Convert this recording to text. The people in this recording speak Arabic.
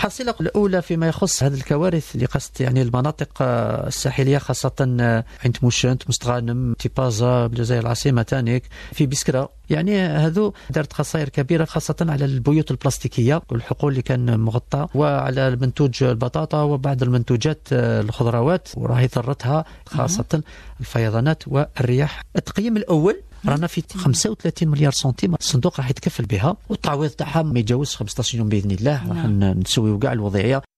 الحصيلة الأولى فيما يخص هذه الكوارث اللي قصت يعني المناطق الساحلية، خاصة عند موشنت، مستغانم، تيبازا، بالجزائر العاصمة تانيك، في بسكرة، يعني هذو دارت خسائر كبيرة خاصة على البيوت البلاستيكية والحقول اللي كان مغطى، وعلى المنتوج البطاطا وبعض المنتوجات الخضروات، وراهي ضرتها خاصة الفيضانات والرياح. التقييم الأول رانا في 35 مليار سنتيم، الصندوق راح يتكفل بها، والتعويض تاعها ما يتجاوزش 15 يوم باذن الله. راح نسويو كاع الوضعيه